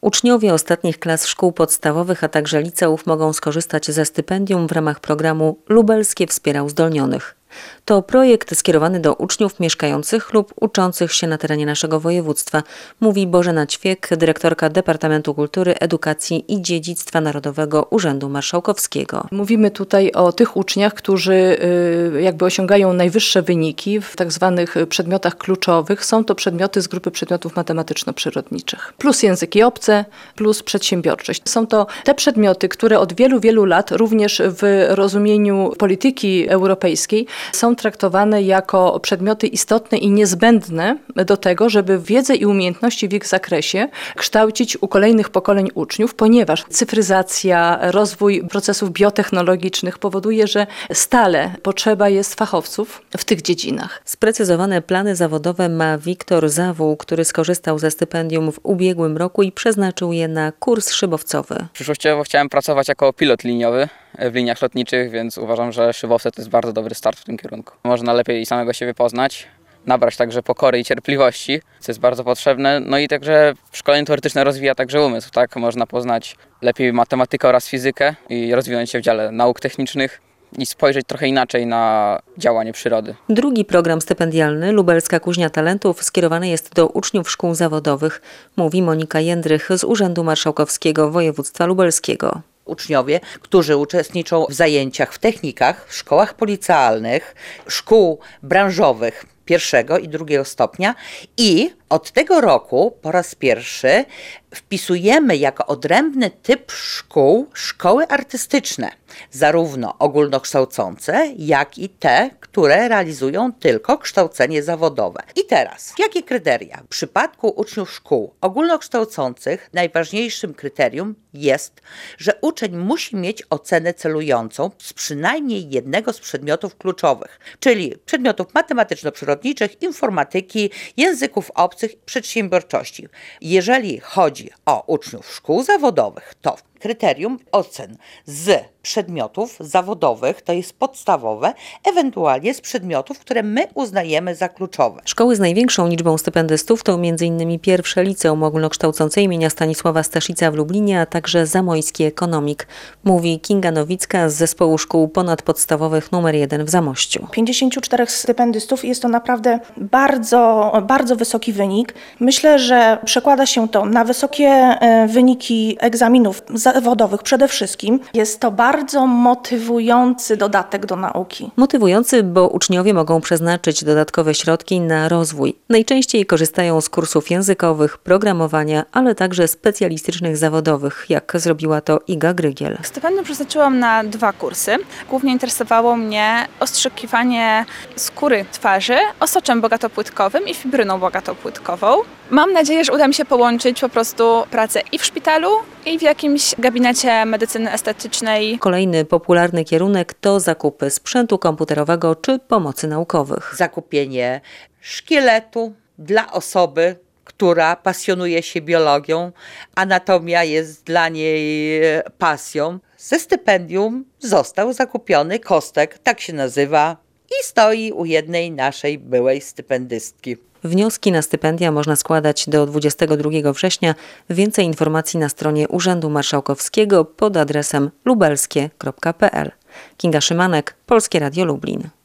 Uczniowie ostatnich klas szkół podstawowych, a także liceów mogą skorzystać ze stypendium w ramach programu Lubelskie Wspiera Uzdolnionych. To projekt skierowany do uczniów mieszkających lub uczących się na terenie naszego województwa, mówi Bożena Ćwiek, dyrektorka Departamentu Kultury, Edukacji i Dziedzictwa Narodowego Urzędu Marszałkowskiego. Mówimy tutaj o tych uczniach, którzy osiągają najwyższe wyniki w tak zwanych przedmiotach kluczowych. Są to przedmioty z grupy przedmiotów matematyczno-przyrodniczych. Plus języki obce, plus przedsiębiorczość. Są to te przedmioty, które od wielu, wielu lat również w rozumieniu polityki europejskiej są traktowane jako przedmioty istotne i niezbędne do tego, żeby wiedzę i umiejętności w ich zakresie kształcić u kolejnych pokoleń uczniów, ponieważ cyfryzacja, rozwój procesów biotechnologicznych powoduje, że stale potrzeba jest fachowców w tych dziedzinach. Sprecyzowane plany zawodowe ma Wiktor Zawół, który skorzystał ze stypendium w ubiegłym roku i przeznaczył je na kurs szybowcowy. Przyszłościowo chciałem pracować jako pilot liniowy w liniach lotniczych, więc uważam, że szybowce to jest bardzo dobry start w tym kierunku. Można lepiej samego siebie poznać, nabrać także pokory i cierpliwości, co jest bardzo potrzebne. No i także szkolenie teoretyczne rozwija także umysł, tak? Można poznać lepiej matematykę oraz fizykę i rozwinąć się w dziale nauk technicznych i spojrzeć trochę inaczej na działanie przyrody. Drugi program stypendialny Lubelska Kuźnia Talentów skierowany jest do uczniów szkół zawodowych, mówi Monika Jędrych z Urzędu Marszałkowskiego Województwa Lubelskiego. Uczniowie, którzy uczestniczą w zajęciach w technikach, w szkołach policealnych, szkół branżowych pierwszego i drugiego stopnia i od tego roku po raz pierwszy wpisujemy jako odrębny typ szkół szkoły artystyczne, zarówno ogólnokształcące, jak i te, które realizują tylko kształcenie zawodowe. I teraz, jakie kryteria? W przypadku uczniów szkół ogólnokształcących najważniejszym kryterium jest, że uczeń musi mieć ocenę celującą z przynajmniej jednego z przedmiotów kluczowych, czyli przedmiotów matematyczno-przyrodniczych, informatyki, języków obcych, przedsiębiorczości. Jeżeli chodzi o uczniów szkół zawodowych, to kryterium ocen z przedmiotów zawodowych, to jest podstawowe, ewentualnie z przedmiotów, które my uznajemy za kluczowe. Szkoły z największą liczbą stypendystów to m.in. pierwsze liceum ogólnokształcące imienia Stanisława Staszica w Lublinie, a także Zamojski Ekonomik, mówi Kinga Nowicka z Zespołu Szkół Ponadpodstawowych nr 1 w Zamościu. 54 stypendystów jest to naprawdę bardzo, bardzo wysoki wynik. Myślę, że przekłada się to na wysokie wyniki egzaminów zawodowych przede wszystkim. Jest to bardzo motywujący dodatek do nauki. Motywujący, bo uczniowie mogą przeznaczyć dodatkowe środki na rozwój. Najczęściej korzystają z kursów językowych, programowania, ale także specjalistycznych zawodowych, jak zrobiła to Iga Grygiel. Stypendium przeznaczyłam na 2 kursy. Głównie interesowało mnie ostrzykiwanie skóry twarzy osoczem bogatopłytkowym i fibryną bogatopłytkową. Mam nadzieję, że uda mi się połączyć po prostu pracę i w szpitalu, i w jakimś gabinecie medycyny estetycznej. Kolejny popularny kierunek to zakupy sprzętu komputerowego czy pomocy naukowych. Zakupienie szkieletu dla osoby, która pasjonuje się biologią, anatomia jest dla niej pasją. Ze stypendium został zakupiony kostek, tak się nazywa, i stoi u jednej naszej byłej stypendystki. Wnioski na stypendia można składać do 22 września. Więcej informacji na stronie Urzędu Marszałkowskiego pod adresem lubelskie.pl. Kinga Szymanek, Polskie Radio Lublin.